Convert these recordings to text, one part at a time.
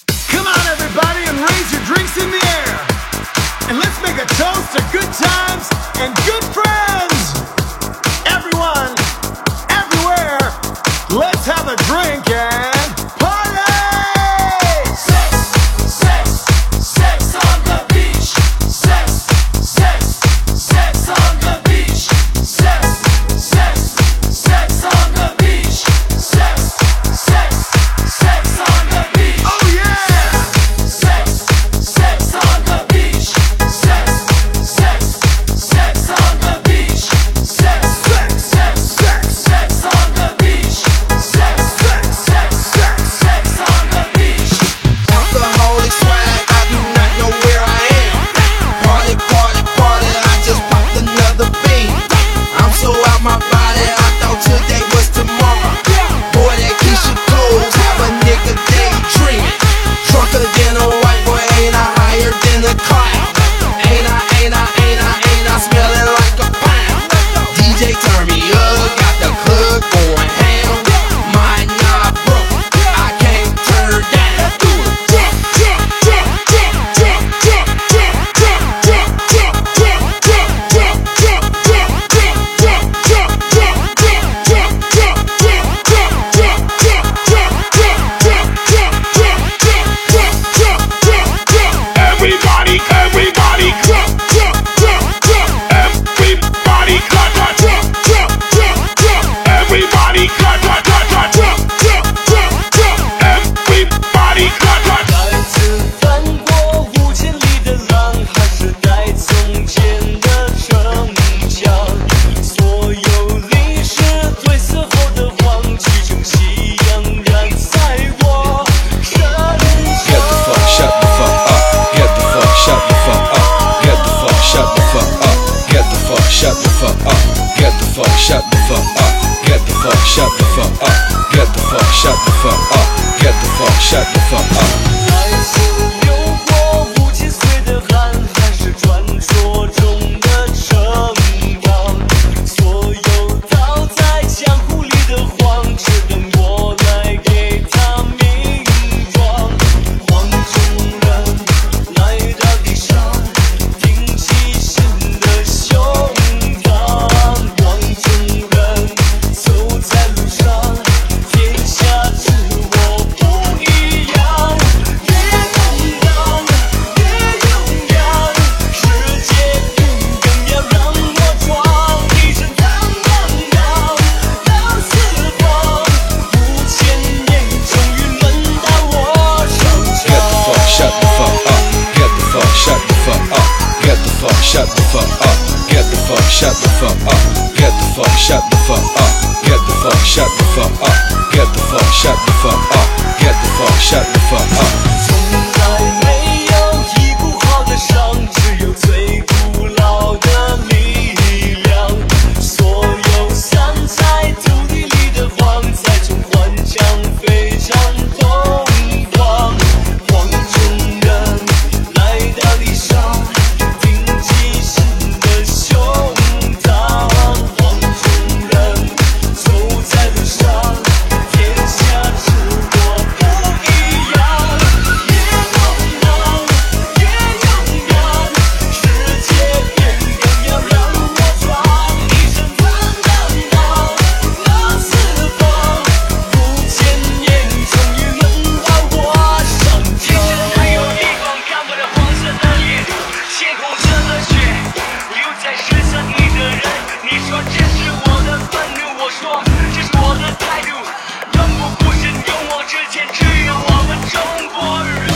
Come on, everybody, and raise your drinks in the air. And let's make a toast to good times and good friends. Everyone, everywhere, let's have a drink and party! Sex, sex, sex on the beach. Sex, sex, sex on the beach. Sex, sex, sex on the beach. Sex, sex, sex on the beach. Oh yeah! Sex, sex on the beach. Sex, sex, sex on the beach. Sex, Sex, sex, sex, sex on the beach. Sex, sex, sex, sex. sex on the beach. Alcoholic swag, I do not know where I am. Party, party, party, I just popped another bean. I'm so out my body, I thought today was tomorrow. Boy, that Keisha Coles have a nigga daydreaming. Drunker than a white boy, ain't I higher than a cloud? Ain't I smelling like a pound? DJ turn me up, got the club going ham. My knob broke, I can't turn down. Everybody, everybody, everybody, clap, everybody, clap, everybody, clap. 再次翻过5000里的浪，还是带从前的城墙。所有历史褪色后的黄，其中夕阳染在我身 Get the fuck, 上。 shut the fuck up. Get the fuck, shut the fuck up. Get the fuck, shut the fuck up. Get the fuck, shut the fuck up. Get the fuck, shut the fuck up. Get the fuck, shut the fuck up. Get the fuck, shut the fuck up. Get the fuck, shut the fuck up. 再次流过5000岁的汗，还是传说中的城邦。所有倒在江湖里的黄，只等我来给他名状。黄种人来到地上，挺起新的胸膛。黄种人走在路上，天下之我不一样。越勇敢，越勇敢，世界变更要让我闯，一身坦荡荡到四方，5000年终于轮到我上 Get the fuck, 场。 shut the fuck up. Get the fuck, shut the fuck up. Get the fuck, shut the fuck up. Get the fuck, shut the fuck up. Get the fuck, shut the fuck up. Get the fuck, shut the fuck up. Get the fuck, shut the fuck up. Get the fuck, shut the fuck up. 从来没有医不好的伤，只有最古老的力量。所有散在土地里的黄，再从幻想飞向东方。黄种人来到地上，挺起新的胸膛。黄种人走在路上，天下之我不一样。越勇敢，越勇敢，世界变更要让我闯，一身坦荡荡到四方，5000年终于轮到我上场。还有一光看不到黄色的脸，鲜红色的血，留在身上你的人，你说这是我的愤怒，我说这是我的态度，永不是勇往直前，只有我们中国人。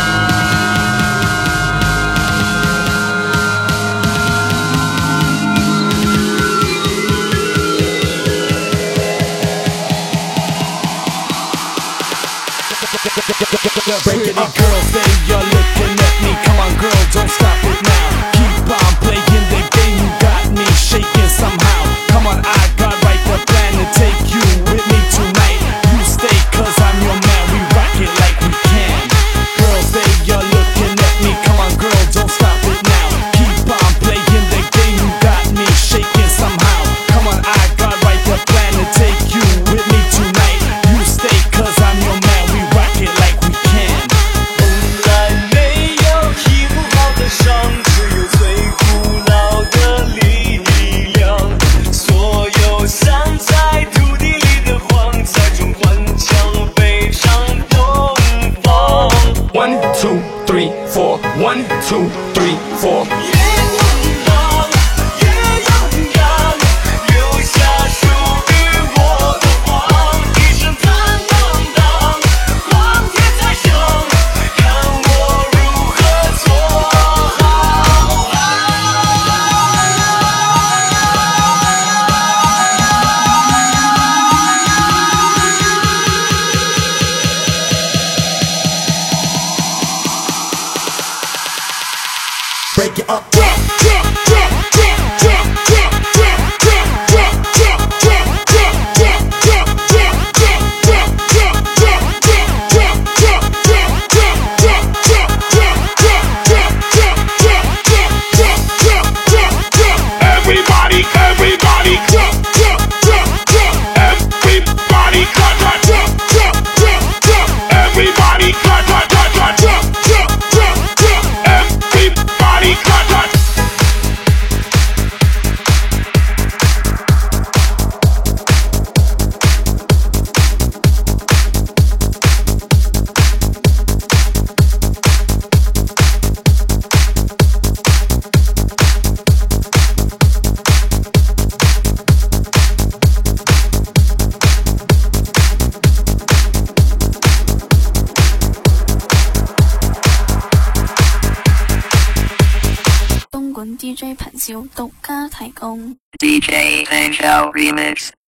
Break it up, girl, say you're looking at me. Come on, girl, don't stop it now. Keep on playing the game, you got me shaking somehow. Come on, I got right the plan to take you with me tonight. You stay, cause I'm your man, we rock it like we can. Girl, say you're looking at me. Come on, girl, don't stop it now. Keep on playing the game, you got me shaking somehow. Come on, I got right the plan to take you with me tonight. You stay, cause I'm your man, we rock it like we can. 1, 2, 3, 4. 1, 2, 3, 4. 也勇敢，留下属于我的光，一生坦荡荡，光天再生，看我如何做好。 Break it up. Everybody, everybody, everybody, cut, cut. Everybody, cut, cut, cut, cut. Everybody, cut, cut. DJ 頻照獨家提供。 DJ Angel Remix